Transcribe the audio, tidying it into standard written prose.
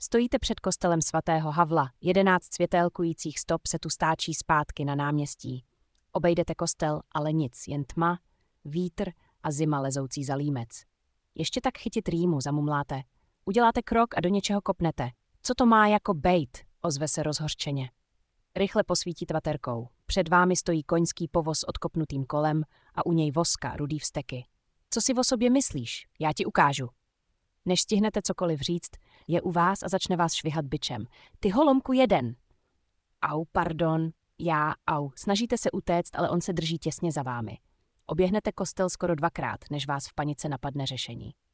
Stojíte před kostelem svatého Havla, 11 světélkujících stop se tu stáčí zpátky na náměstí. Obejdete kostel, ale nic, jen tma, vítr a zima lezoucí za límec. Ještě tak chytit rýmu, zamumláte. Uděláte krok a do něčeho kopnete. Co to má jako bejt, ozve se rozhořčeně. Rychle posvítíte baterkou. Před vámi stojí koňský povoz s odkopnutým kolem a u něj voska, rudý vzteky. Co si o sobě myslíš? Já ti ukážu. Než stihnete cokoliv říct, je u vás a začne vás švihat bičem. Ty holomku jeden. Au, pardon. Snažíte se utéct, ale on se drží těsně za vámi. Oběhnete kostel skoro 2krát, než vás v panice napadne řešení.